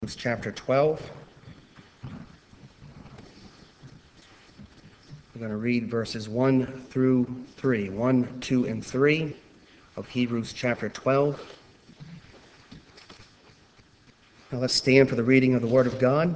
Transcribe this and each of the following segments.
Hebrews chapter 12. We're going to read verses 1 through 3, 1, 2, and 3 of Hebrews chapter 12. Now let's stand for the reading of the Word of God.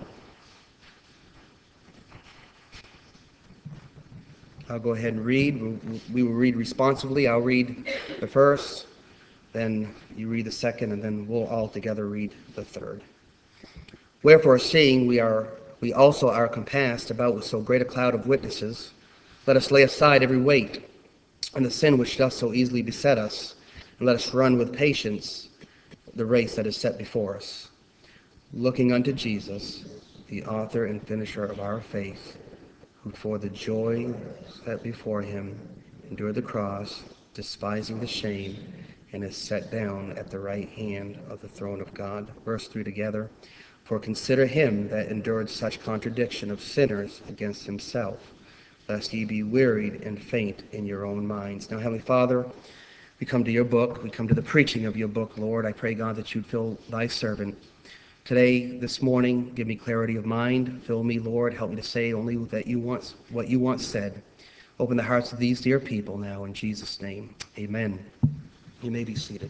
I'll go ahead and read. We will read responsively. I'll read the first, then you read the second, and then we'll all together read the third. Wherefore, seeing we also are compassed about with so great a cloud of witnesses, let us lay aside every weight and the sin which doth so easily beset us, and let us run with patience the race that is set before us, looking unto Jesus, the author and finisher of our faith, who for the joy set before him endured the cross, despising the shame, and is set down at the right hand of the throne of God. Verse 3 together. For consider him that endured such contradiction of sinners against himself, lest ye be wearied and faint in your own minds. Now, Heavenly Father, we come to your book. We come to the preaching of your book, Lord. I pray, God, that you'd fill thy servant today, this morning. Give me clarity of mind. Fill me, Lord. Help me to say only what you want said. Open the hearts of these dear people now, in Jesus' name. Amen. You may be seated.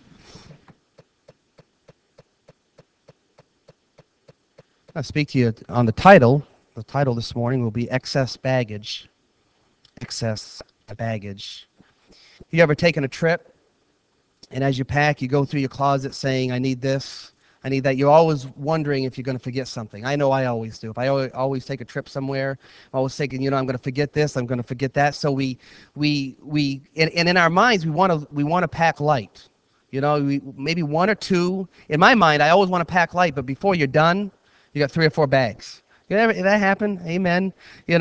I'll speak to you on the title. The title this morning will be Excess Baggage. Excess baggage. You ever taken a trip, and as you pack, you go through your closet saying, I need this, I need that. You're always wondering if you're going to forget something. I know I always do. If I always take a trip somewhere, I'm always thinking, I'm going to forget this, I'm going to forget that. So and in our minds, we want to pack light. Maybe one or two. In my mind, I always want to pack light, but before you're done, you got 3 or 4 bags. That happened? Amen.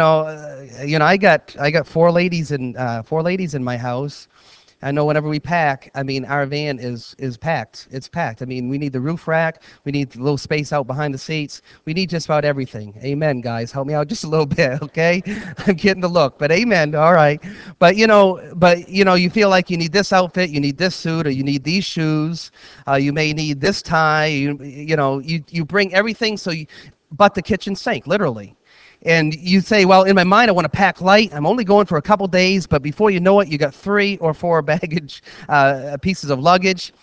I got 4 ladies in my house. I know whenever we pack, our van is packed. It's packed. We need the roof rack. We need the little space out behind the seats. We need just about everything. Amen, guys. Help me out just a little bit, okay? I'm getting the look, but amen. All right. You feel like you need this outfit, you need this suit, or you need these shoes. You may need this tie. You bring everything but the kitchen sink, literally. And you say, well, in my mind, I want to pack light. I'm only going for a couple days, but before you know it, you got 3 or 4 baggage pieces of luggage,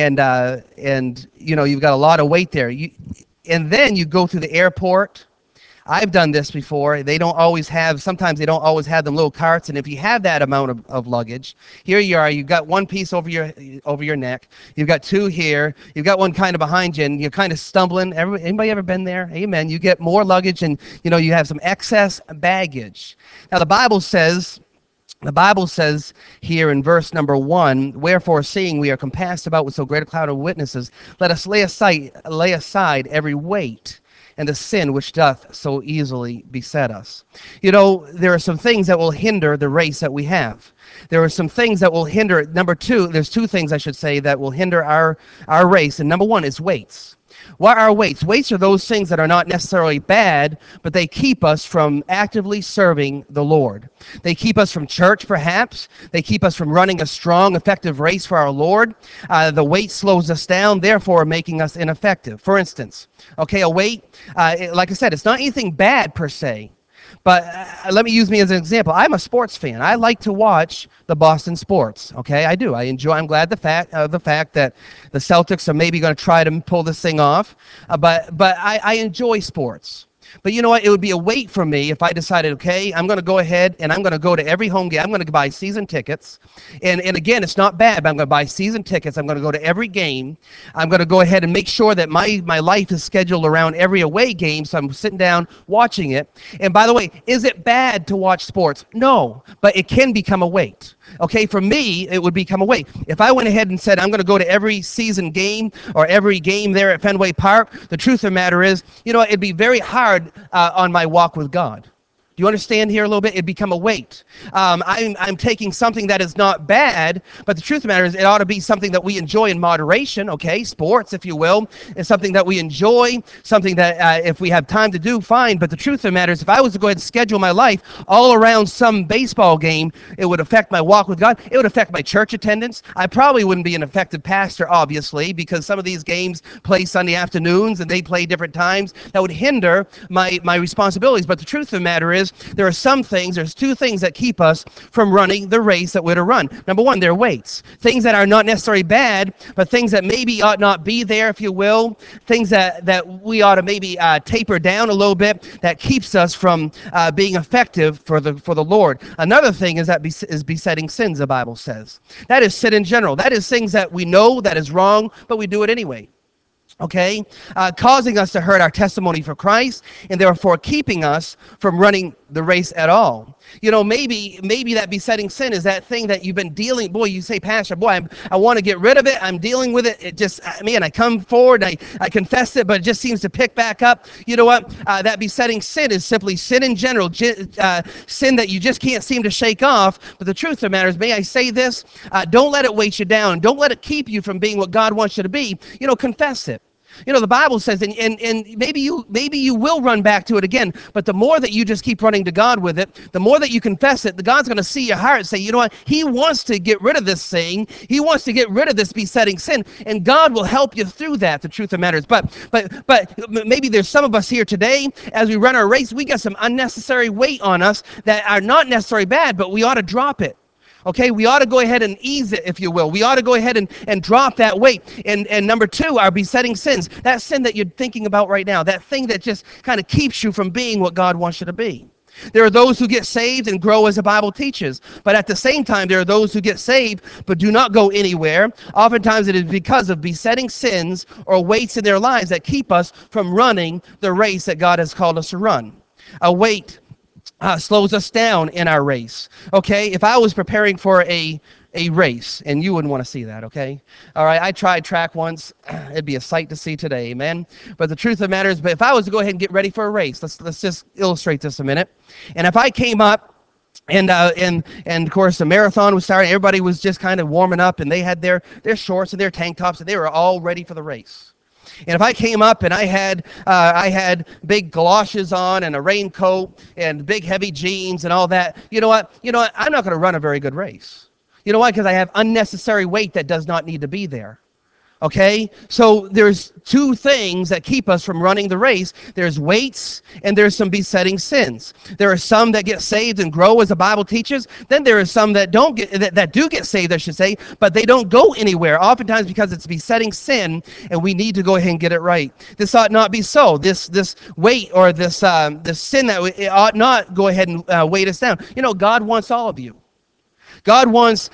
and you've got a lot of weight there. And then you go through the airport. I've done this before. Sometimes they don't always have them little carts. And if you have that amount of luggage, here you are, you've got one piece over your neck. You've got 2 here. You've got one kind of behind you, and you're kind of stumbling. Anybody ever been there? Amen. You get more luggage, and you have some excess baggage. Now the Bible says here in verse number 1, wherefore seeing we are compassed about with so great a cloud of witnesses, let us lay aside every weight and the sin which doth so easily beset us. There are some things that will hinder the race that we have. There are some things that will hinder. Number 2, there's 2 things I should say that will hinder our race. And number 1 is weights. What are weights? Weights are those things that are not necessarily bad, but they keep us from actively serving the Lord. They keep us from church, perhaps. They keep us from running a strong, effective race for our Lord. The weight slows us down, therefore making us ineffective. For instance, a weight, like I said, it's not anything bad per se. But let me use me as an example. I'm a sports fan. I like to watch the Boston sports. Okay, I do. I'm glad the fact that the Celtics are maybe going to try to pull this thing off. But I enjoy sports. But you know what? It would be a weight for me if I decided, okay, I'm going to go ahead and I'm going to go to every home game. I'm going to buy season tickets. And again, it's not bad, but I'm going to buy season tickets. I'm going to go to every game. I'm going to go ahead and make sure that my life is scheduled around every away game. So I'm sitting down watching it. And by the way, is it bad to watch sports? No, but it can become a weight. Okay, for me, it would become a weight. If I went ahead and said, I'm going to go to every season game or every game there at Fenway Park, the truth of the matter is, it'd be very hard on my walk with God. Do you understand here a little bit? It become a weight. I'm taking something that is not bad, but the truth of the matter is it ought to be something that we enjoy in moderation, okay? Sports, if you will, is something that we enjoy, something that if we have time to do, fine. But the truth of the matter is if I was to go ahead and schedule my life all around some baseball game, it would affect my walk with God. It would affect my church attendance. I probably wouldn't be an effective pastor, obviously, because some of these games play Sunday afternoons and they play different times. That would hinder my responsibilities. But the truth of the matter is there's two things that keep us from running the race that we're to run. Number one, they're weights. Things that are not necessarily bad, but things that maybe ought not be there, if you will. Things that we ought to maybe taper down a little bit that keeps us from being effective for the Lord. Another thing is besetting sins, the Bible says. That is sin in general. That is things that we know that is wrong, but we do it anyway. Okay, causing us to hurt our testimony for Christ, and therefore keeping us from running the race at all. You know, maybe that besetting sin is that thing that you've been dealing. Boy, you say, Pastor, boy, I want to get rid of it. I'm dealing with it. It just, man, I come forward, I confess it, but it just seems to pick back up. You know what? That besetting sin is simply sin in general, sin that you just can't seem to shake off. But the truth of the matter is, may I say this? Don't let it weight you down. Don't let it keep you from being what God wants you to be. You know, confess it. You know, the Bible says, and maybe you will run back to it again, but the more that you just keep running to God with it, the more that you confess it, the God's going to see your heart and say, you know what, he wants to get rid of this thing. He wants to get rid of this besetting sin, and God will help you through that, the truth of the matter is. But maybe there's some of us here today, as we run our race, we got some unnecessary weight on us that are not necessarily bad, but we ought to drop it. Okay, we ought to go ahead and ease it, if you will. We ought to go ahead and drop that weight. And number two, our besetting sins. That sin that you're thinking about right now, that thing that just kind of keeps you from being what God wants you to be. There are those who get saved and grow as the Bible teaches. But at the same time, there are those who get saved but do not go anywhere. Oftentimes it is because of besetting sins or weights in their lives that keep us from running the race that God has called us to run. A weight slows us down in our race. Okay, if I was preparing for a race, and you wouldn't want to see that, okay? All right, I tried track once. It'd be a sight to see today, amen? But the truth of the matter is, but if I was to go ahead and get ready for a race, let's just illustrate this a minute. And if I came up, and of course the marathon was starting, everybody was just kind of warming up, and they had their shorts and their tank tops, and they were all ready for the race. And if I came up and I had big galoshes on and a raincoat and big heavy jeans and all that, you know what? I'm not going to run a very good race. You know why? Because I have unnecessary weight that does not need to be there. Okay, so there's two things that keep us from running the race. There's weights and there's some besetting sins. There are some that get saved and grow as the Bible teaches. Then there are some that don't get that do get saved, I should say, but they don't go anywhere. Oftentimes because it's besetting sin, and we need to go ahead and get it right. This ought not be so. This weight or this sin it ought not go ahead and weight us down. You know, God wants all of you. God wants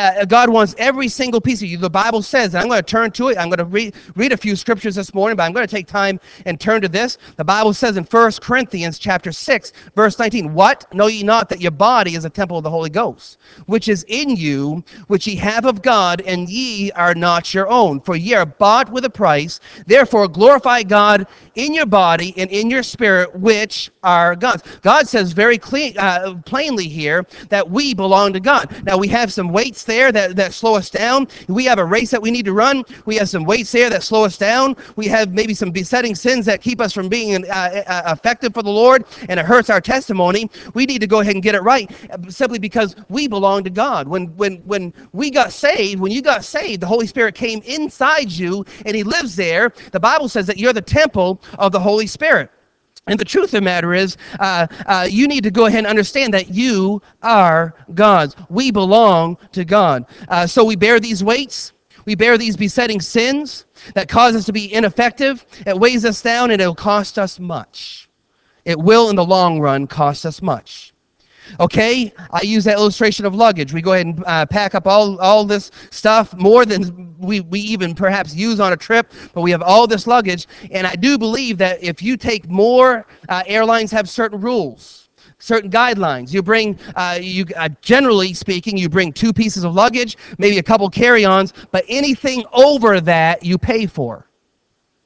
every single piece of you. The Bible says, and I'm going to turn to it. I'm going to read a few scriptures this morning, but I'm going to take time and turn to this. The Bible says in 1 Corinthians chapter 6, verse 19, "What? Know ye not that your body is a temple of the Holy Ghost, which is in you, which ye have of God, and ye are not your own? For ye are bought with a price. Therefore glorify God in your body and in your spirit, which are God's." God says very plainly here that we belong to God. Now, we have some weights there that slow us down. We have a race that we need to run. We have some weights there that slow us down. We have maybe some besetting sins that keep us from being effective for the Lord, and it hurts our testimony. We need to go ahead and get it right, simply because we belong to God. When we got saved, when you got saved, the Holy Spirit came inside you, and he lives there. The Bible says that you're the temple of the Holy Spirit. And the truth of the matter is, you need to go ahead and understand that you are God's. We belong to God. So we bear these weights. We bear these besetting sins that cause us to be ineffective. It weighs us down, and it'll cost us much. It will, in the long run, cost us much. Okay, I use that illustration of luggage. We go ahead and pack up all this stuff, more than we even perhaps use on a trip, but we have all this luggage. And I do believe that if you take more, airlines have certain rules, certain guidelines. You bring, generally speaking, you bring 2 pieces of luggage, maybe a couple carry-ons, but anything over that you pay for.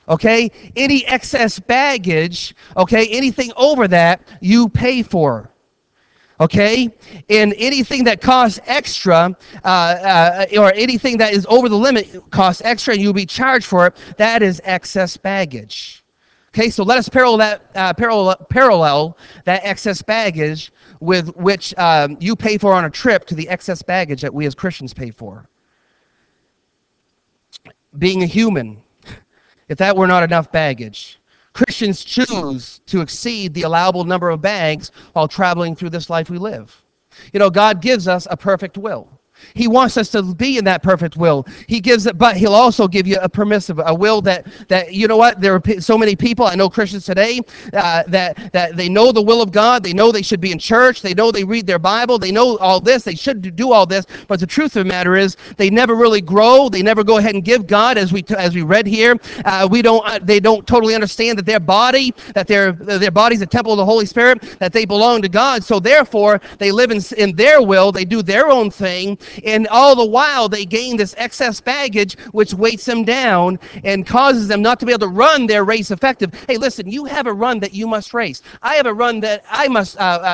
Okay? Any excess baggage, okay, anything over that, you pay for. Okay? And anything that costs extra, or anything that is over the limit costs extra and you'll be charged for it, that is excess baggage. Okay, so let us parallel that excess baggage with which you pay for on a trip to the excess baggage that we as Christians pay for. Being a human, if that were not enough baggage, Christians choose to exceed the allowable number of bags while traveling through this life we live. You know, God gives us a perfect will. He wants us to be in that perfect will. He gives it, but he'll also give you a permissive, a will that you know what? There are so many people, I know Christians today, that they know the will of God. They know they should be in church. They know they read their Bible. They know all this. They should do all this. But the truth of the matter is, they never really grow. They never go ahead and give God, as we read here. They don't totally understand that their body's a temple of the Holy Spirit, that they belong to God. So therefore, they live in their will. They do their own thing. And all the while, they gain this excess baggage, which weights them down and causes them not to be able to run their race effective. Hey, listen, you have a run that you must race. I have a run that I must,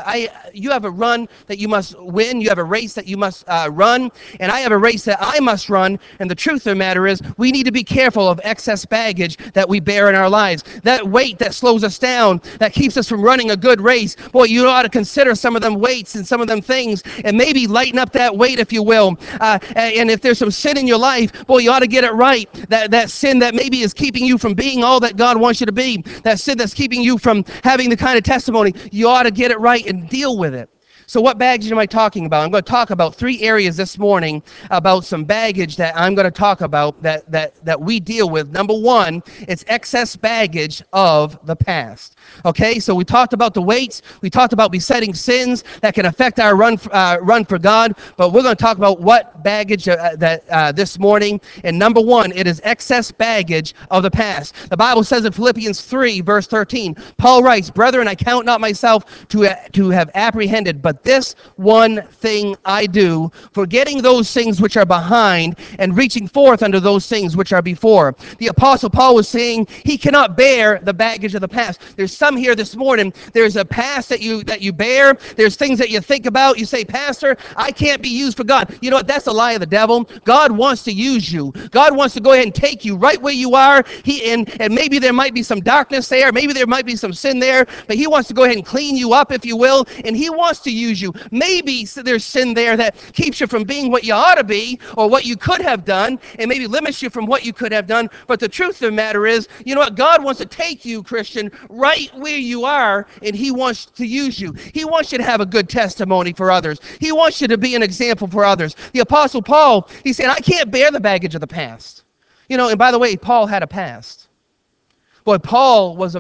you have a run that you must win. You have a race that you must run. And I have a race that I must run. And the truth of the matter is, we need to be careful of excess baggage that we bear in our lives. That weight that slows us down, that keeps us from running a good race. Boy, you ought to consider some of them weights and some of them things and maybe lighten up that weight, if you will. And if there's some sin in your life, boy, you ought to get it right. That sin that maybe is keeping you from being all that God wants you to be, that sin that's keeping you from having the kind of testimony, you ought to get it right and deal with it. So what baggage am I talking about? I'm going to talk about 3 areas this morning about some baggage that I'm going to talk about that we deal with. Number 1, it's excess baggage of the past. Okay, so we talked about the weights. We talked about besetting sins that can affect our run for God. But we're going to talk about what baggage this morning. And number 1, it is excess baggage of the past. The Bible says in Philippians 3, verse 13, Paul writes, "Brethren, I count not myself to have apprehended, but this one thing I do, forgetting those things which are behind and reaching forth unto those things which are before." The Apostle Paul was saying he cannot bear the baggage of the past. There's some here this morning, there's a past that you bear. There's things that you think about. You say, "Pastor, I can't be used for God." You know what? That's a lie of the devil. God wants to use you. God wants to go ahead and take you right where you are. And maybe there might be some darkness there. Maybe there might be some sin there. But he wants to go ahead and clean you up, if you will. And he wants to use you. Maybe there's sin there that keeps you from being what you ought to be or what you could have done, and maybe limits you from what you could have done. But the truth of the matter is, you know what? God wants to take you, Christian, right where you are, and he wants to use you. He wants you to have a good testimony for others. He wants you to be an example for others. The Apostle Paul, he said, "I can't bear the baggage of the past." You know, and by the way, Paul had a past. Boy, Paul was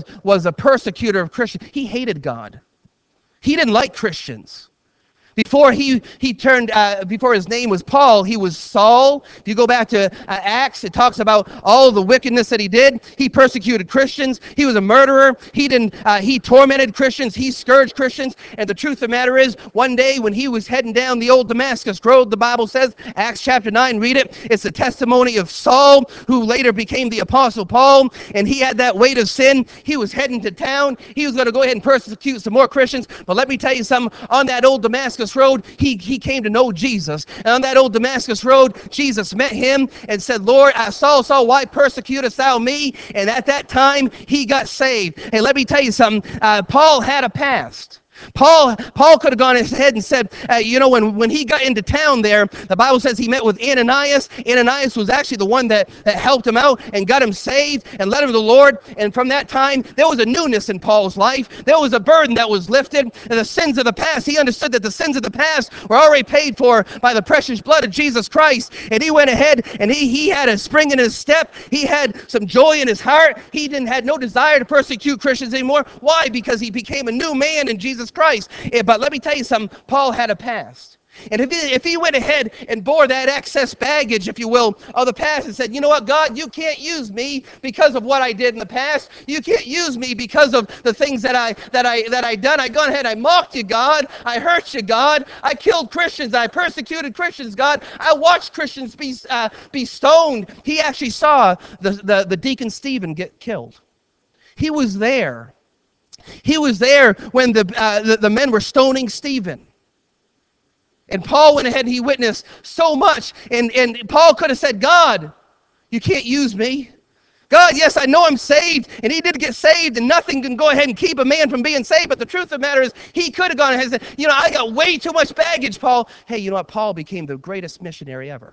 a persecutor of Christians. He hated God. He didn't like Christians. Before before his name was Paul, he was Saul. If you go back to Acts, it talks about all of the wickedness that he did. He persecuted Christians. He was a murderer. He tormented Christians. He scourged Christians. And the truth of the matter is, one day when he was heading down the old Damascus road, the Bible says, Acts chapter 9, read it. It's the testimony of Saul, who later became the Apostle Paul. And he had that weight of sin. He was heading to town. He was going to go ahead and persecute some more Christians. But let me tell you something. On that old Damascus road, he came to know Jesus. And on that old Damascus road, Jesus met him and said, "Lord, Saul, why persecutest thou me?" And at that time, he got saved. Hey, let me tell you something. Paul had a past. Paul could have gone ahead and said, you know, when he got into town there, the Bible says he met with Ananias. Ananias was actually the one that helped him out and got him saved and led him to the Lord. And from that time, there was a newness in Paul's life. There was a burden that was lifted. And the sins of the past, he understood that the sins of the past were already paid for by the precious blood of Jesus Christ. And he went ahead and he had a spring in his step. He had some joy in his heart. He had no desire to persecute Christians anymore. Why? Because he became a new man in Jesus Christ. But let me tell you something. Paul had a past. And if he went ahead and bore that excess baggage, if you will, of the past and said, you know what, God, you can't use me because of what I did in the past. You can't use me because of the things that I done. I gone ahead, I mocked you, God. I hurt you, God. I killed Christians. I persecuted Christians, God. I watched Christians be stoned. He actually saw the deacon Stephen get killed. He was there. He was there when the men were stoning Stephen. And Paul went ahead and he witnessed so much. And Paul could have said, God, you can't use me. God, yes, I know I'm saved. And he did get saved. And nothing can go ahead and keep a man from being saved. But the truth of the matter is, he could have gone ahead and said, you know, I got way too much baggage, Paul. Hey, you know what? Paul became the greatest missionary ever.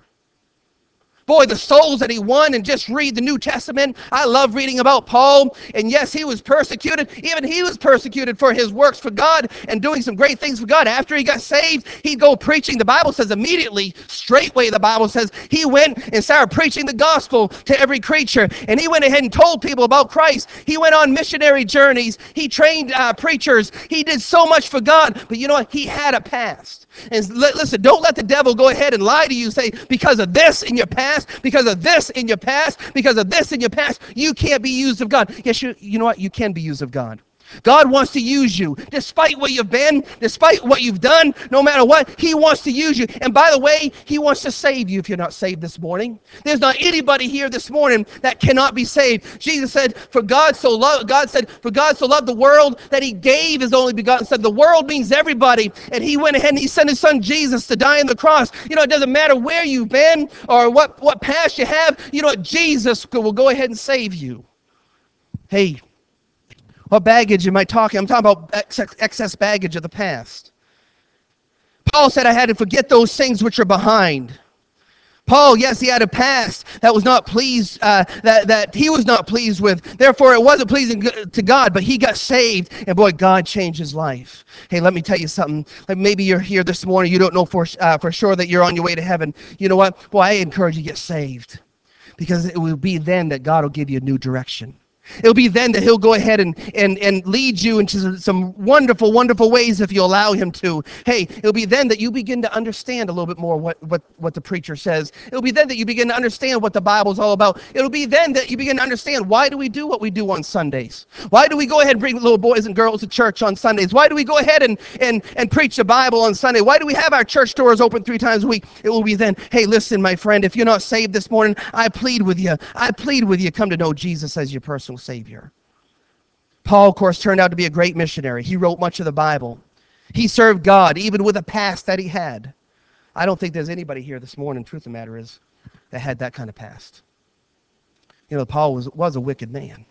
Boy, the souls that he won, and just read the New Testament. I love reading about Paul. And yes, he was persecuted. Even he was persecuted for his works for God and doing some great things for God. After he got saved, he'd go preaching. The Bible says immediately, straightway, the Bible says, he went and started preaching the gospel to every creature. And he went ahead and told people about Christ. He went on missionary journeys. He trained preachers. He did so much for God. But you know what? He had a past. And listen, don't let the devil go ahead and lie to you, say, because of this in your past, because of this in your past, because of this in your past, you can't be used of God. Yes, you know what? You can be used of God. God wants to use you despite what you've been, despite what you've done, no matter what. He wants to use you. And by the way, he wants to save you if you're not saved this morning. There's not anybody here this morning that cannot be saved. Jesus said, for God so loved the world that he gave his only begotten son. The world means everybody. And he went ahead and he sent his son Jesus to die on the cross. You know, it doesn't matter where you've been or what past you have. You know what? Jesus will go ahead and save you. Hey, what baggage am I talking? I'm talking about excess baggage of the past. Paul said I had to forget those things which are behind. Paul, yes, he had a past that was not pleased, that he was not pleased with. Therefore, it wasn't pleasing to God, but he got saved, and boy, God changed his life. Hey, let me tell you something. Like maybe you're here this morning, you don't know for sure that you're on your way to heaven. You know what? Boy, I encourage you to get saved, because it will be then that God will give you a new direction. It'll be then that he'll go ahead and lead you into some wonderful, wonderful ways if you allow him to. Hey, it'll be then that you begin to understand a little bit more what the preacher says. It'll be then that you begin to understand what the Bible's all about. It'll be then that you begin to understand, why do we do what we do on Sundays? Why do we go ahead and bring little boys and girls to church on Sundays? Why do we go ahead and preach the Bible on Sunday? Why do we have our church doors open 3 times a week? It will be then, hey, listen, my friend, if you're not saved this morning, I plead with you, come to know Jesus as your personal Savior. Paul, of course, turned out to be a great missionary. He wrote much of the Bible. He served God, even with a past that he had. I don't think there's anybody here this morning, truth of the matter is, that had that kind of past. You know, Paul was a wicked man.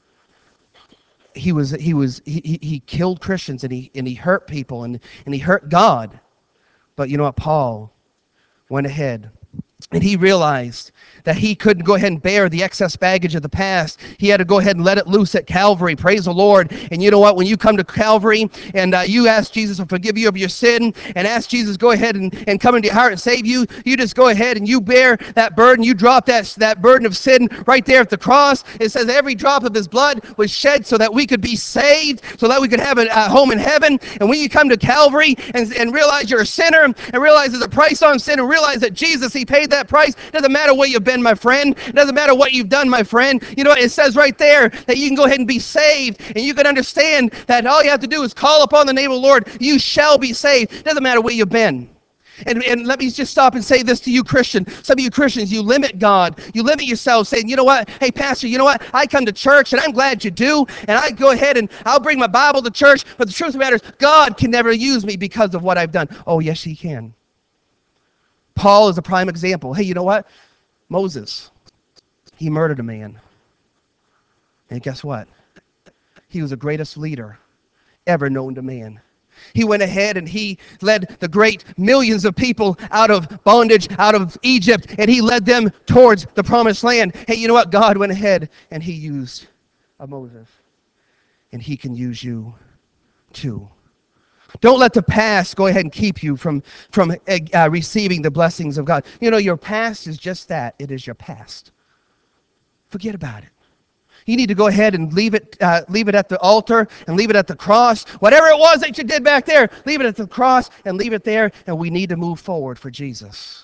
He killed Christians, and he hurt people, and he hurt God. But you know what? Paul went ahead and he realized that he couldn't go ahead and bear the excess baggage of the past. He had to go ahead and let it loose at Calvary. Praise the Lord. And you know what? When you come to Calvary and you ask Jesus to forgive you of your sin, and ask Jesus go ahead and come into your heart and save you, you just go ahead and you bear that burden. You drop that burden of sin right there at the cross. It says every drop of his blood was shed so that we could be saved, so that we could have a home in heaven. And when you come to Calvary and realize you're a sinner, and realize there's a price on sin, and realize that Jesus, he paid that price. Doesn't matter where you've been, my friend. It doesn't matter what you've done, my friend. You know, it says right there that you can go ahead and be saved, and you can understand that all you have to do is call upon the name of the Lord. You shall be saved. It doesn't matter where you've been. And let me just stop and say this to you, Christian. Some of you Christians, you limit God. You limit yourself, saying, you know what? Hey, Pastor, you know what? I come to church, and I'm glad you do. And I go ahead and I'll bring my Bible to church. But the truth of the matter is, God can never use me because of what I've done. Oh, yes, he can. Paul is a prime example. Hey, you know what? Moses, he murdered a man. And guess what? He was the greatest leader ever known to man. He went ahead and he led the great millions of people out of bondage, out of Egypt, and he led them towards the promised land. Hey, you know what? God went ahead and he used a Moses. And he can use you too. Don't let the past go ahead and keep you from receiving the blessings of God. You know, your past is just that. It is your past. Forget about it. You need to go ahead and leave it at the altar and leave it at the cross. Whatever it was that you did back there, leave it at the cross and leave it there, and we need to move forward for Jesus.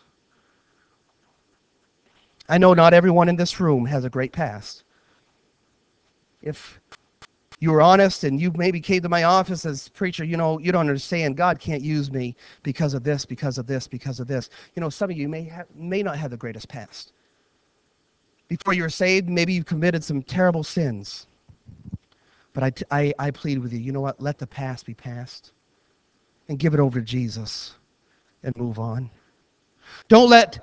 I know not everyone in this room has a great past. If you were honest and you maybe came to my office as preacher, you don't understand. God can't use me because of this, because of this, because of this. Some of you may not have the greatest past. Before you were saved, maybe you committed some terrible sins. But I plead with you, you know what? Let the past be past and give it over to Jesus and move on. Don't let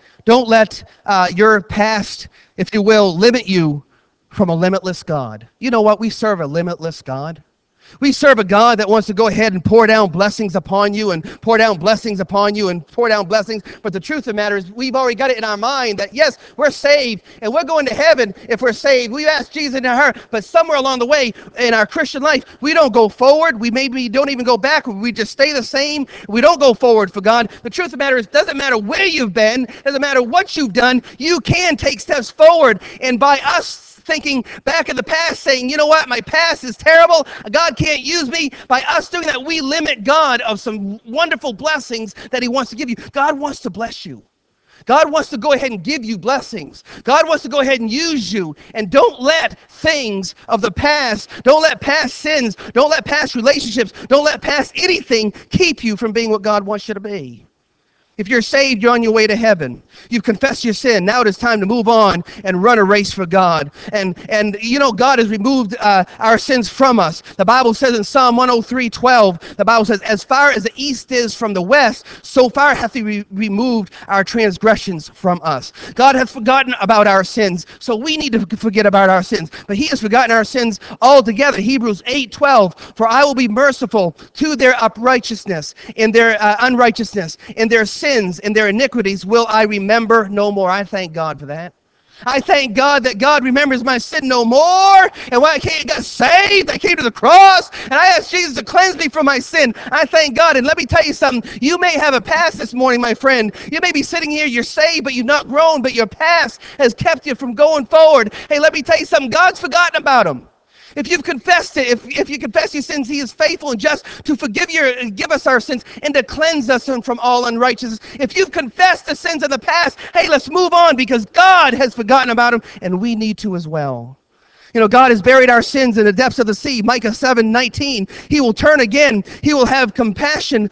your past, if you will, limit you from a limitless God. You know what? We serve a limitless God. We serve a God that wants to go ahead and pour down blessings upon you and pour down blessings upon you and pour down blessings. But the truth of the matter is we've already got it in our mind that, yes, we're saved and we're going to heaven if we're saved. We've asked Jesus and her, but somewhere along the way in our Christian life, we don't go forward. We maybe don't even go back. We just stay the same. We don't go forward for God. The truth of the matter is it doesn't matter where you've been. It doesn't matter what you've done. You can take steps forward. And by us thinking back in the past, saying, you know what, my past is terrible, God can't use me. By us doing that, we limit God of some wonderful blessings that he wants to give you. God wants to bless you. God wants to go ahead and give you blessings. God wants to go ahead and use you. And don't let things of the past, don't let past sins, don't let past relationships, don't let past anything keep you from being what God wants you to be. If you're saved, you're on your way to heaven. You've confessed your sin. Now it is time to move on and run a race for God. And God has removed our sins from us. The Bible says in Psalm 103:12, the Bible says, as far as the east is from the west, so far hath he removed our transgressions from us. God hath forgotten about our sins, so we need to forget about our sins. But he has forgotten our sins altogether. Hebrews 8:12, for I will be merciful to their unrighteousness, in their unrighteousness, in their sins and their iniquities will I remember no more. I thank God for that. I thank God that God remembers my sin no more. And when I got saved, I came to the cross, and I asked Jesus to cleanse me from my sin. I thank God. And let me tell you something. You may have a past this morning, my friend. You may be sitting here, you're saved, but you've not grown, but your past has kept you from going forward. Hey, let me tell you something. God's forgotten about them. If you've confessed it, if you confess your sins, he is faithful and just to give us our sins and to cleanse us from all unrighteousness. If you've confessed the sins of the past, hey, let's move on because God has forgotten about them and we need to as well. God has buried our sins in the depths of the sea. Micah 7:19. He will turn again. He will have compassion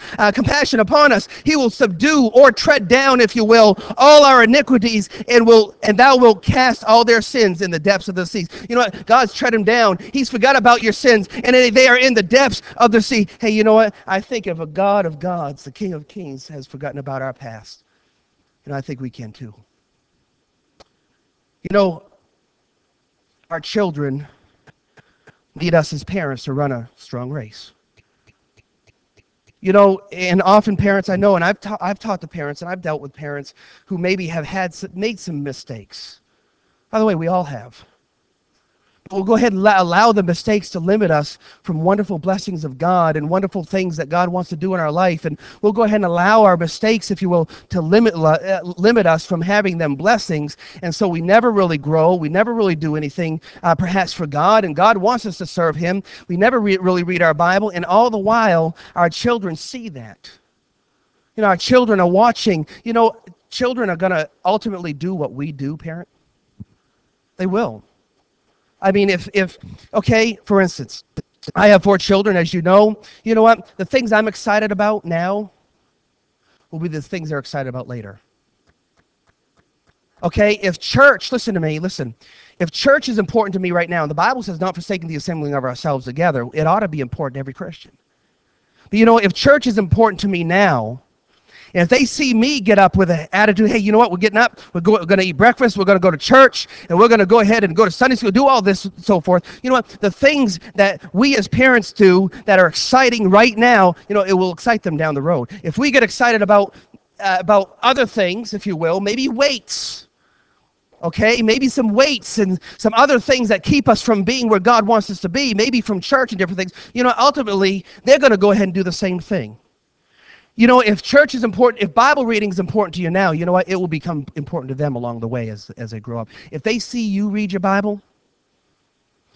upon us. He will subdue or tread down, if you will, all our iniquities, and thou wilt cast all their sins in the depths of the seas. You know what? God's tread them down. He's forgot about your sins, and they are in the depths of the sea. Hey, you know what? I think if a God of gods, the King of kings, has forgotten about our past, I think we can too. Our children need us as parents to run a strong race. And often parents I know, and I've taught the parents, and I've dealt with parents who maybe have made some mistakes. By the way, we all have. We'll go ahead and allow the mistakes to limit us from wonderful blessings of God and wonderful things that God wants to do in our life. And we'll go ahead and allow our mistakes, if you will, to limit us from having them blessings. And so we never really grow. We never really do anything perhaps for God. And God wants us to serve him. We never really read our Bible. And all the while, our children see that. Our children are watching. Children are going to ultimately do what we do, parent. They will. I mean, okay, for instance, I have 4 children, as you know. You know what? The things I'm excited about now will be the things they're excited about later. Okay, if church, listen to me, if church is important to me right now, and the Bible says not forsaking the assembling of ourselves together, it ought to be important to every Christian. But if church is important to me now, and if they see me get up with an attitude, hey, you know what, we're getting up, we're going to eat breakfast, we're going to go to church, and we're going to go ahead and go to Sunday school, do all this and so forth. You know what, the things that we as parents do that are exciting right now, it will excite them down the road. If we get excited about other things, if you will, maybe weights, okay, maybe some weights and some other things that keep us from being where God wants us to be, maybe from church and different things, ultimately, they're going to go ahead and do the same thing. If church is important, if Bible reading is important to you now, you know what? It will become important to them along the way as they grow up. If they see you read your Bible,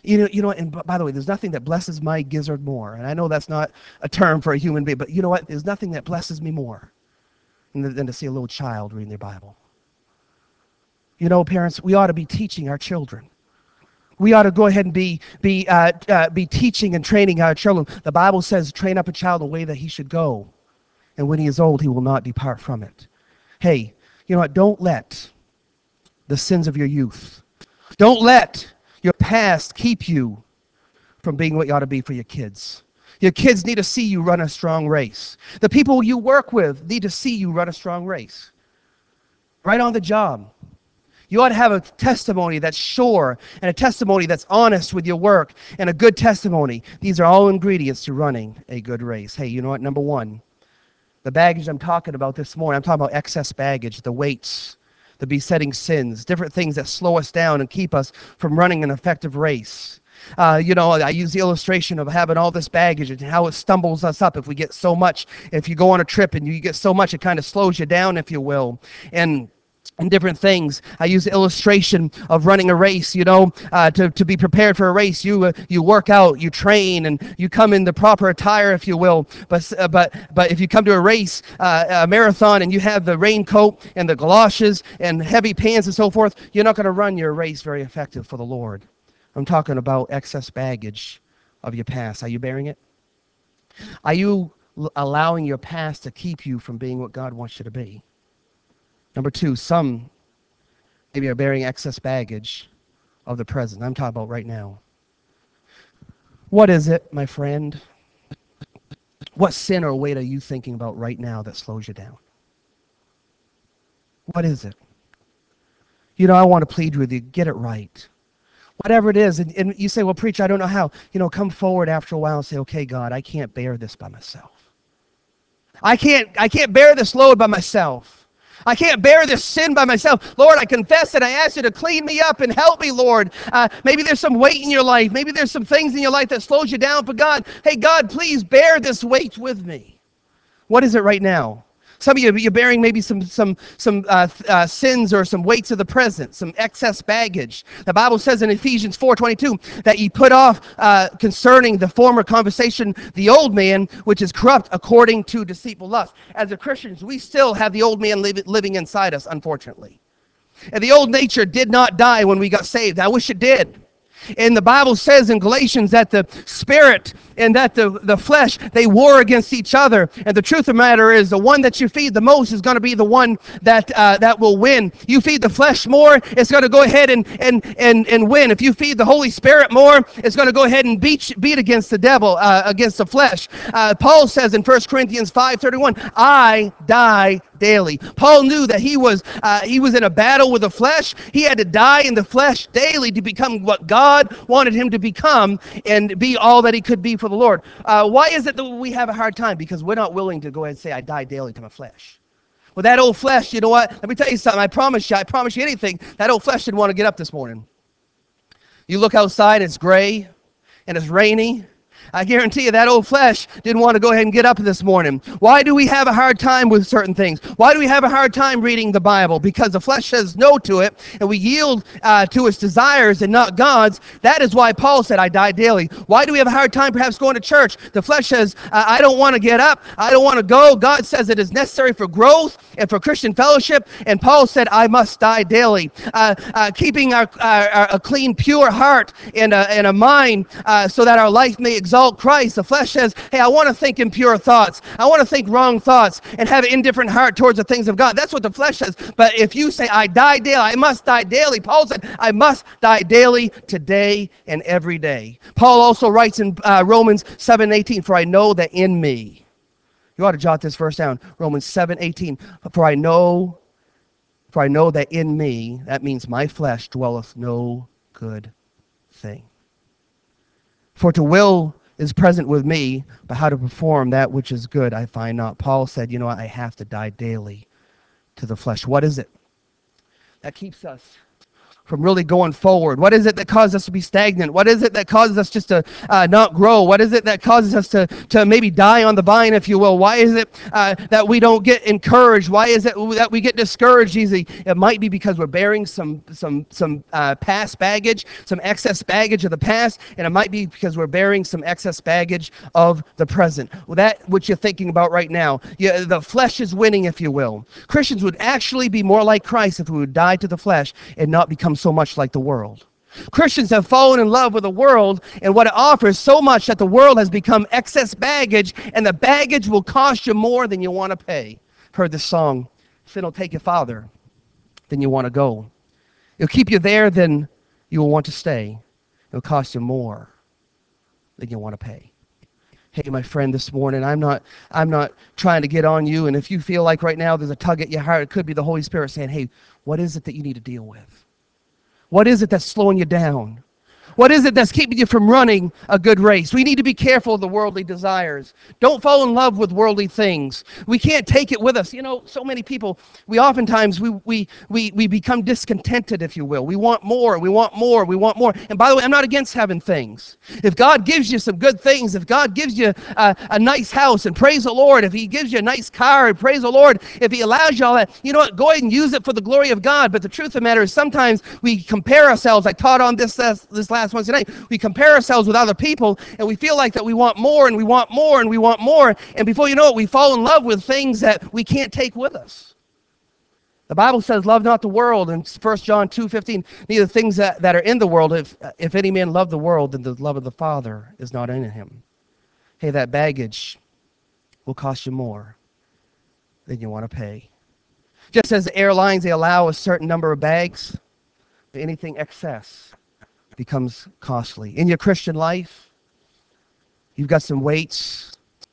You know, and by the way, there's nothing that blesses my gizzard more. And I know that's not a term for a human being, but you know what? There's nothing that blesses me more than to see a little child reading their Bible. You know, parents, we ought to be teaching our children. We ought to go ahead and be teaching and training our children. The Bible says, train up a child in the way that he should go, and when he is old, he will not depart from it. Hey, you know what? Don't let the sins of your youth, don't let your past keep you from being what you ought to be for your kids. Your kids need to see you run a strong race. The people you work with need to see you run a strong race. Right on the job. You ought to have a testimony that's sure and a testimony that's honest with your work and a good testimony. These are all ingredients to running a good race. Hey, you know what? Number one, the baggage I'm talking about this morning, I'm talking about excess baggage, the weights, the besetting sins, different things that slow us down and keep us from running an effective race. You know, I use the illustration of having all this baggage and how it stumbles us up if we get so much. If you go on a trip and you get so much, it kind of slows you down, if you will. And different things. I use the illustration of running a race. You know, to be prepared for a race, you work out, you train, and you come in the proper attire, if you will. But if you come to a race, a marathon, and you have the raincoat and the galoshes and heavy pants and so forth, you're not going to run your race very effective for the Lord. I'm talking about excess baggage of your past. Are you bearing it? Are you allowing your past to keep you from being what God wants you to be? Number two, some maybe are bearing excess baggage of the present. I'm talking about right now. What is it, my friend? What sin or weight are you thinking about right now that slows you down? What is it? You know, I want to plead with you, get it right. Whatever it is, and you say, well, preacher, I don't know how. You know, come forward after a while and say, okay, God, I can't bear this by myself. I can't bear this load by myself. I can't bear this sin by myself. Lord, I confess it. I ask you to clean me up and help me, Lord. Maybe there's some weight in your life. Maybe there's some things in your life that slows you down. But God, hey, God, please bear this weight with me. What is it right now? Some of you, you're bearing maybe some sins or some weights of the present, some excess baggage. The Bible says in Ephesians 4:22 that you put off concerning the former conversation the old man, which is corrupt according to deceitful lust. As a Christians, we still have the old man living inside us, unfortunately. And the old nature did not die when we got saved. I wish it did. And the Bible says in Galatians that the spirit and that the flesh, they war against each other. And the truth of the matter is the one that you feed the most is going to be the one that will win. You feed the flesh more, it's going to go ahead and win. If you feed the Holy Spirit more, it's going to go ahead and beat against the devil, against the flesh. Paul says in 1 Corinthians 5:31, I die daily. Paul knew that he was in a battle with the flesh. He had to die in the flesh daily to become what God wanted him to become and be all that he could be for the Lord. Why is it that we have a hard time? Because we're not willing to go ahead and say, I die daily to my flesh. Well, that old flesh, you know what? Let me tell you something. I promise you anything, that old flesh didn't want to get up this morning. You look outside, it's gray and it's rainy. I guarantee you that old flesh didn't want to go ahead and get up this morning. Why do we have a hard time with certain things? Why do we have a hard time reading the Bible? Because the flesh says no to it, and we yield to its desires and not God's. That is why Paul said, I die daily. Why do we have a hard time perhaps going to church? The flesh says, I don't want to get up. I don't want to go. God says it is necessary for growth and for Christian fellowship, and Paul said, I must die daily. Keeping a clean, pure heart and a mind so that our life may exalt Christ. The flesh says, hey, I want to think impure thoughts. I want to think wrong thoughts and have an indifferent heart towards the things of God. That's what the flesh says. But if you say, I die daily, I must die daily. Paul said, I must die daily today and every day. Paul also writes in Romans 7:18, for I know that in me, you ought to jot this verse down, Romans 7:18, for I know that in me, that means my flesh dwelleth no good thing. For to will is present with me, but how to perform that which is good I find not. Paul said, you know what, I have to die daily to the flesh. What is it that keeps us from really going forward? What is it that causes us to be stagnant? What is it that causes us just to not grow? What is it that causes us to maybe die on the vine, if you will? Why is it that we don't get encouraged? Why is it that we get discouraged easily? It might be because we're bearing some past baggage, some excess baggage of the past, and it might be because we're bearing some excess baggage of the present. Well, that what you're thinking about right now. Yeah, the flesh is winning, if you will. Christians would actually be more like Christ if we would die to the flesh and not become so much like the world. Christians have fallen in love with the world and what it offers so much that the world has become excess baggage, and the baggage will cost you more than you want to pay. Heard this song, "Sin will take you farther than you want to go. It'll keep you there than you will want to stay. It'll cost you more than you want to pay." Hey, my friend, this morning, I'm not trying to get on you, and if you feel like right now there's a tug at your heart, it could be the Holy Spirit saying, hey, what is it that you need to deal with? What is it that's slowing you down? What is it that's keeping you from running a good race? We need to be careful of the worldly desires. Don't fall in love with worldly things. We can't take it with us. You know, so many people, we oftentimes, we become discontented, if you will. We want more, we want more, we want more. And by the way, I'm not against having things. If God gives you some good things, if God gives you a nice house, and praise the Lord, if he gives you a nice car, and praise the Lord, if he allows you all that, you know what, go ahead and use it for the glory of God. But the truth of the matter is sometimes we compare ourselves. I taught on this last Wednesday night. We compare ourselves with other people, and we feel like that we want more, and we want more, and we want more. And before you know it, we fall in love with things that we can't take with us. The Bible says, love not the world, in 1 John 2:15, neither things that are in the world. If any man love the world, then the love of the Father is not in him. Hey, that baggage will cost you more than you want to pay. Just as the airlines, they allow a certain number of bags, but anything excess becomes costly. In your Christian life, you've got some weights,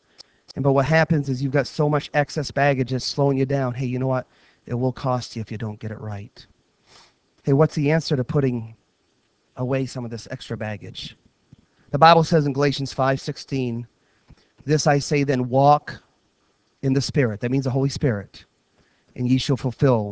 but what happens is you've got so much excess baggage that's slowing you down. Hey, you know what? It will cost you if you don't get it right. Hey, what's the answer to putting away some of this extra baggage? The Bible says in Galatians 5:16, this I say then, walk in the Spirit. That means the Holy Spirit. And ye shall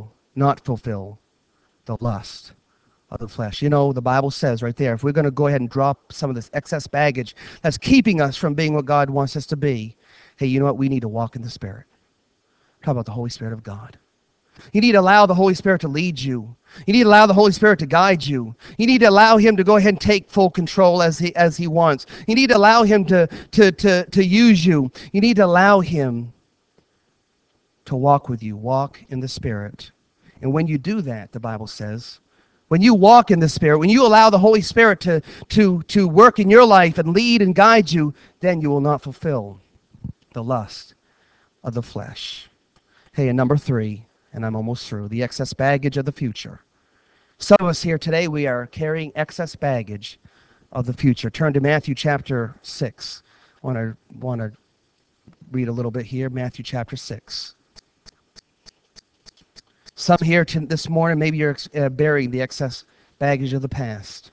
not fulfill the lust of the flesh. You know, the Bible says right there, if we're going to go ahead and drop some of this excess baggage that's keeping us from being what God wants us to be, hey, you know what? We need to walk in the Spirit. Talk about the Holy Spirit of God. You need to allow the Holy Spirit to lead you. You need to allow the Holy Spirit to guide you. You need to allow him to go ahead and take full control as he wants. You need to allow him to use you. You need to allow him to walk with you. Walk in the Spirit. And when you do that, the Bible says, when you walk in the Spirit, when you allow the Holy Spirit to work in your life and lead and guide you, then you will not fulfill the lust of the flesh. Hey, and number 3, and I'm almost through, the excess baggage of the future. Some of us here today, we are carrying excess baggage of the future. Turn to Matthew chapter 6. I want to read a little bit here, Matthew chapter 6. Some here this morning, maybe you're bearing the excess baggage of the past.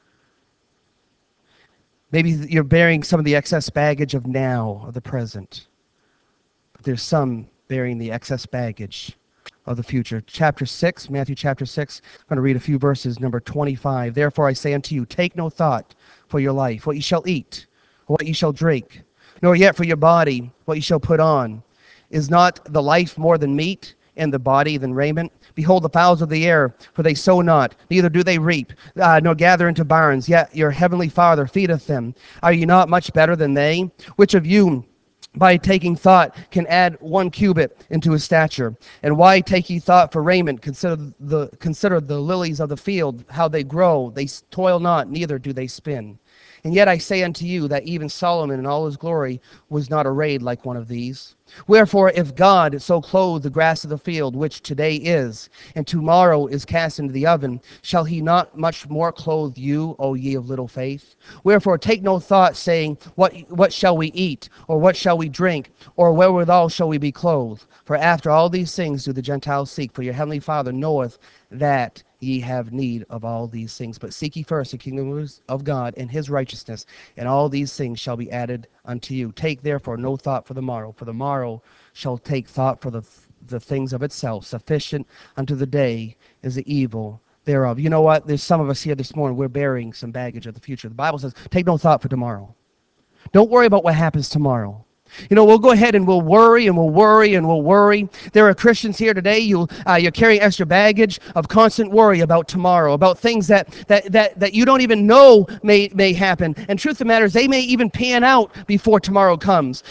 Maybe you're bearing some of the excess baggage of now, of the present. But there's some bearing the excess baggage of the future. Chapter 6, Matthew chapter 6, I'm going to read a few verses, number 25. Therefore I say unto you, take no thought for your life, what ye shall eat, or what ye shall drink, nor yet for your body, what ye shall put on. Is not the life more than meat, and the body than raiment? Behold the fowls of the air, for they sow not, neither do they reap, nor gather into barns, yet your heavenly Father feedeth them. Are ye not much better than they? Which of you, by taking thought, can add 1 cubit into his stature? And why take ye thought for raiment? Consider the lilies of the field, how they grow. They toil not, neither do they spin. And yet I say unto you that even Solomon in all his glory was not arrayed like one of these. Wherefore, if God so clothe the grass of the field, which today is, and tomorrow is cast into the oven, shall he not much more clothe you, O ye of little faith? Wherefore take no thought, saying, What shall we eat? Or what shall we drink? Or wherewithal shall we be clothed? For after all these things do the Gentiles seek, for your heavenly Father knoweth that ye have need of all these things. But seek ye first the kingdom of God and his righteousness, and all these things shall be added unto you. Take therefore no thought for the morrow shall take thought for the things of itself. Sufficient unto the day is the evil thereof. You know what? There's some of us here this morning, we're bearing some baggage of the future. The Bible says, take no thought for tomorrow. Don't worry about what happens tomorrow. You know, we'll go ahead and we'll worry and we'll worry and we'll worry. There are Christians here today, you're carrying extra baggage of constant worry about tomorrow, about things that you don't even know may happen. And truth of the matter is, they may even pan out before tomorrow comes.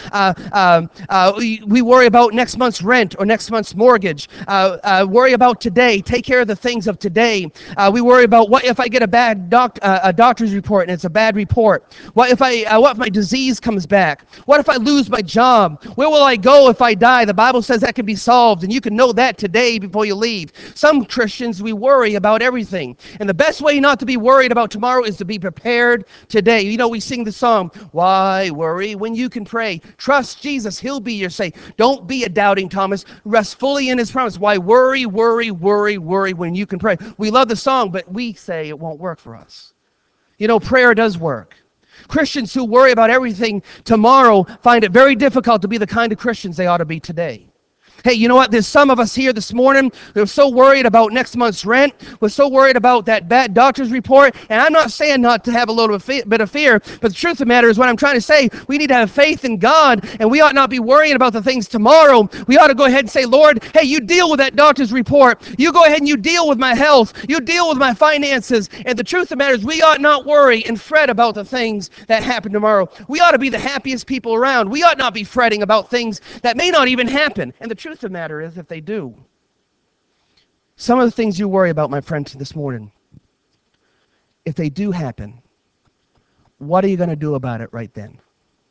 We worry about next month's rent or next month's mortgage. Worry about today. Take care of the things of today. We worry about what if I get a doctor's report and it's a bad report? What if my disease comes back? What if I lose my job? Where will I go if I die? The Bible says that can be solved, and you can know that today before you leave. Some Christians, we worry about everything. And the best way not to be worried about tomorrow is to be prepared today. You know, we sing the song, why worry when you can pray? Trust Jesus, he'll be your say. Don't be a doubting Thomas. Rest fully in his promise. Why worry when you can pray? We love the song, but we say it won't work for us. You know, prayer does work. Christians who worry about everything tomorrow find it very difficult to be the kind of Christians they ought to be today. Hey, you know what? There's some of us here this morning who are so worried about next month's rent. We're so worried about that bad doctor's report. And I'm not saying not to have a little bit of fear, but the truth of the matter is what I'm trying to say, we need to have faith in God, and we ought not be worrying about the things tomorrow. We ought to go ahead and say, Lord, hey, you deal with that doctor's report. You go ahead and you deal with my health. You deal with my finances. And the truth of the matter is we ought not worry and fret about the things that happen tomorrow. We ought to be the happiest people around. We ought not be fretting about things that may not even happen. And the truth of the matter is, if they do, some of the things you worry about, my friend, this morning, if they do happen, what are you going to do about it right then?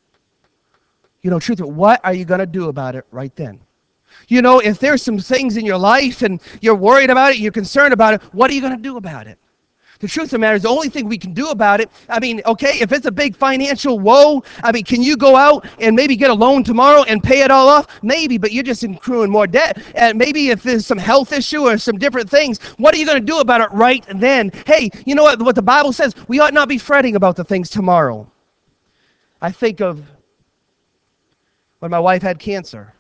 You know, truth, what are you going to do about it right then? You know, if there's some things in your life and you're worried about it, you're concerned about it, what are you going to do about it? The truth of the matter is the only thing we can do about it, I mean, okay, if it's a big financial woe, I mean, can you go out and maybe get a loan tomorrow and pay it all off? Maybe, but you're just accruing more debt. And maybe if there's some health issue or some different things, what are you going to do about it right then? Hey, you know what the Bible says? We ought not be fretting about the things tomorrow. I think of when my wife had cancer.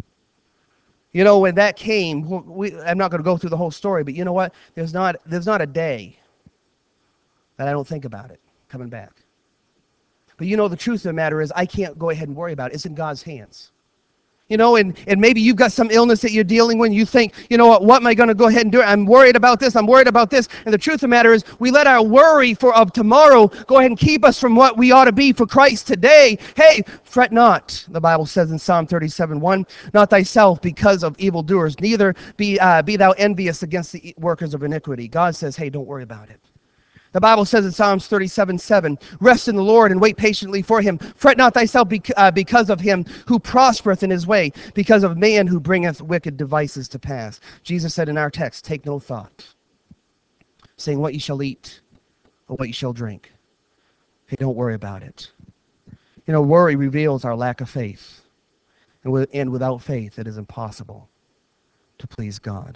You know, when that came, I'm not going to go through the whole story, but you know what? There's not a day that I don't think about it coming back. But you know, the truth of the matter is I can't go ahead and worry about it. It's in God's hands. You know, and maybe you've got some illness that you're dealing with, and you think, you know what am I going to go ahead and do? I'm worried about this, I'm worried about this. And the truth of the matter is we let our worry of tomorrow go ahead and keep us from what we ought to be for Christ today. Hey, fret not, the Bible says in Psalm 37:1, not thyself because of evildoers, neither be thou envious against the workers of iniquity. God says, hey, don't worry about it. The Bible says in Psalms 37:7, rest in the Lord and wait patiently for him. Fret not thyself because of him who prospereth in his way, because of man who bringeth wicked devices to pass. Jesus said in our text, take no thought, saying what ye shall eat or what ye shall drink. Hey, don't worry about it. You know, worry reveals our lack of faith. And without faith, it is impossible to please God.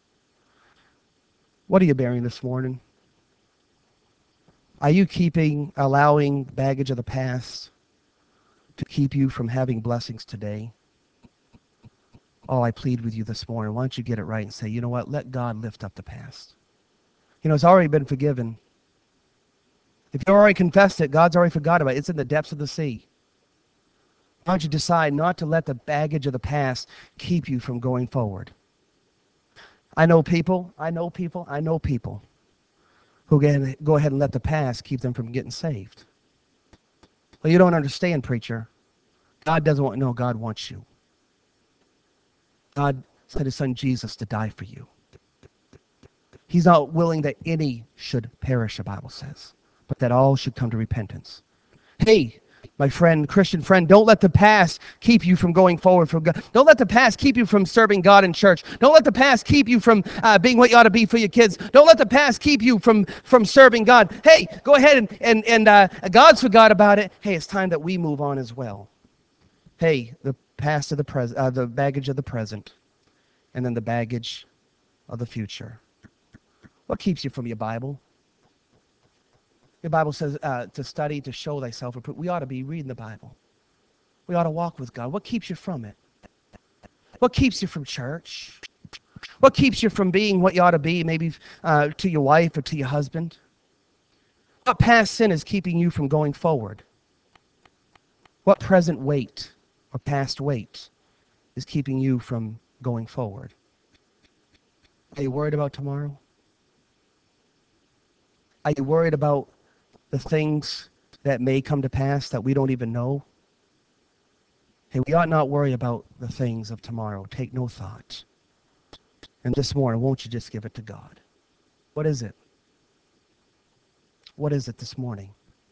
What are you bearing this morning? Are you allowing baggage of the past to keep you from having blessings today? Oh, I plead with you this morning. Why don't you get it right and say, you know what? Let God lift up the past. You know, it's already been forgiven. If you already confessed it, God's already forgot about it. It's in the depths of the sea. Why don't you decide not to let the baggage of the past keep you from going forward? I know people who go ahead and let the past keep them from getting saved. Well, you don't understand, preacher. God doesn't want, no, God wants you. God sent his son Jesus to die for you. He's not willing that any should perish, the Bible says, but that all should come to repentance. Hey, my friend, Christian friend, don't let the past keep you from going forward from God. Don't let the past keep you from serving God in church. Don't let the past keep you from being what you ought to be for your kids. Don't let the past keep you from serving God. Hey, go ahead and God's forgot about it. Hey, it's time that we move on as well. Hey, the past of the present, the baggage of the present, and then the baggage of the future. What keeps you from your Bible? The Bible says to study, to show thyself. We ought to be reading the Bible. We ought to walk with God. What keeps you from it? What keeps you from church? What keeps you from being what you ought to be, maybe to your wife or to your husband? What past sin is keeping you from going forward? What present weight or past weight is keeping you from going forward? Are you worried about tomorrow? Are you worried about the things that may come to pass that we don't even know? Hey, we ought not worry about the things of tomorrow. Take no thought. And this morning, won't you just give it to God? What is it? What is it this morning?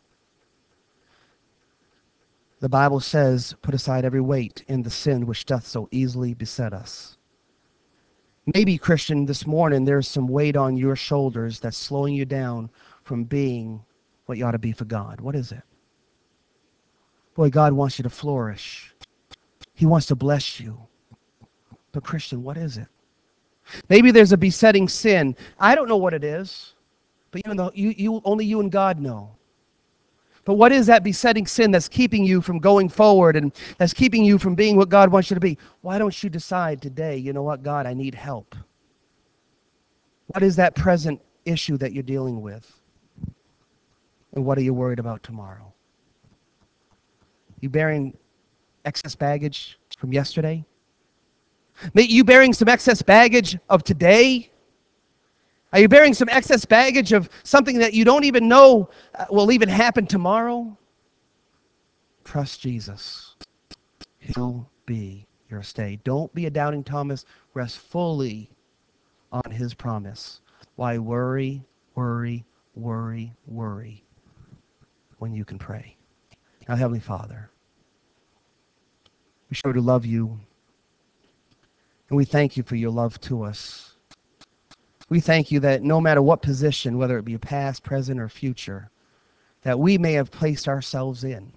The Bible says, put aside every weight and the sin which doth so easily beset us. Maybe, Christian, this morning there's some weight on your shoulders that's slowing you down from being what you ought to be for God. What is it? Boy, God wants you to flourish. He wants to bless you. But Christian, what is it? Maybe there's a besetting sin. I don't know what it is, but even though only you and God know. But what is that besetting sin that's keeping you from going forward and that's keeping you from being what God wants you to be? Why don't you decide today, you know what, God, I need help? What is that present issue that you're dealing with? And what are you worried about tomorrow? You bearing excess baggage from yesterday? Maybe you bearing some excess baggage of today? Are you bearing some excess baggage of something that you don't even know will even happen tomorrow? Trust Jesus. He'll be your stay. Don't be a doubting Thomas. Rest fully on his promise. Why worry, worry, worry, worry when you can pray? Now, Heavenly Father, we sure to love you, and we thank you for your love to us. We thank you that no matter what position, whether it be past, present, or future, that we may have placed ourselves in,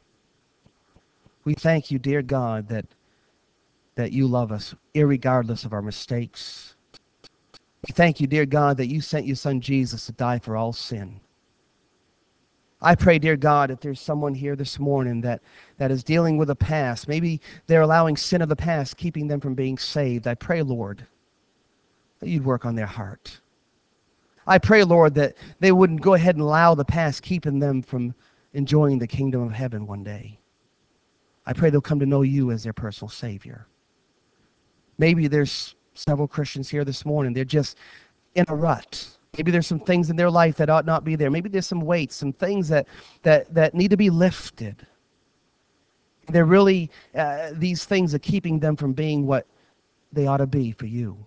we thank you, dear God, that you love us, irregardless of our mistakes. We thank you, dear God, that you sent your Son Jesus to die for all sin. I pray, dear God, if there's someone here this morning that is dealing with a past, maybe they're allowing sin of the past, keeping them from being saved. I pray, Lord, that you'd work on their heart. I pray, Lord, that they wouldn't go ahead and allow the past keeping them from enjoying the kingdom of heaven one day. I pray they'll come to know you as their personal Savior. Maybe there's several Christians here this morning. They're just in a rut. Maybe there's some things in their life that ought not be there. Maybe there's some weights, some things that need to be lifted. They're really, these things are keeping them from being what they ought to be for you.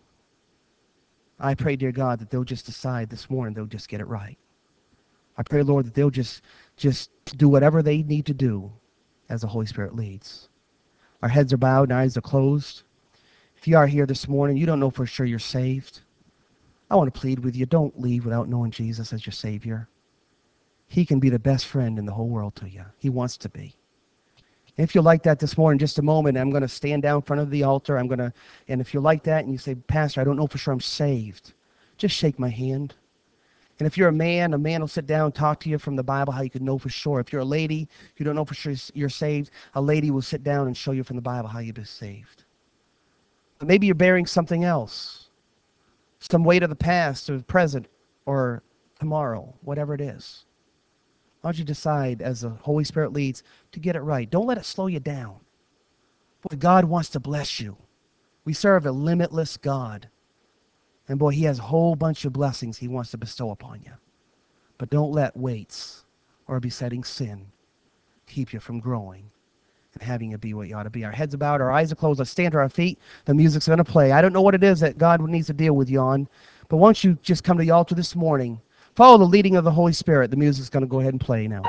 I pray, dear God, that they'll just decide this morning they'll just get it right. I pray, Lord, that they'll just do whatever they need to do as the Holy Spirit leads. Our heads are bowed and eyes are closed. If you are here this morning, you don't know for sure you're saved. I want to plead with you, don't leave without knowing Jesus as your Savior. He can be the best friend in the whole world to you. He wants to be. If you're like that this morning, just a moment, I'm going to stand down in front of the altar. And if you're like that and you say, Pastor, I don't know for sure I'm saved, just shake my hand. And if you're a man will sit down and talk to you from the Bible how you can know for sure. If you're a lady, you don't know for sure you're saved, a lady will sit down and show you from the Bible how you've been saved. But maybe you're bearing something else, some weight of the past or the present or tomorrow, whatever it is. Why don't you decide as the Holy Spirit leads to get it right? Don't let it slow you down. Boy, God wants to bless you. We serve a limitless God. And boy, he has a whole bunch of blessings he wants to bestow upon you. But don't let weights or a besetting sin keep you from growing and having you be what you ought to be. Our heads are bowed, our eyes are closed. Let's stand to our feet. The music's going to play. I don't know what it is that God needs to deal with you on, but why don't you just come to the altar this morning, follow the leading of the Holy Spirit. The music's going to go ahead and play now.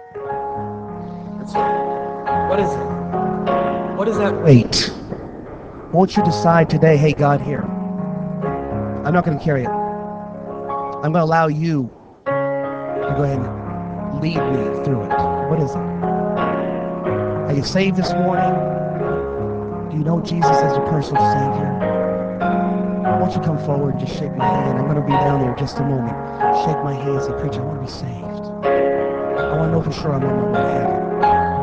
What is it? What is that weight? Won't you decide today, hey, God, here, I'm not going to carry it. I'm going to allow you to go ahead and lead me through it. What is it? Are you saved this morning? Do you know Jesus as your personal Savior? Won't you come forward and just shake my hand? I'm going to be down there in just a moment. Shake my hand and say, Preacher, I want to be saved. I want to know for sure I'm on my way to heaven.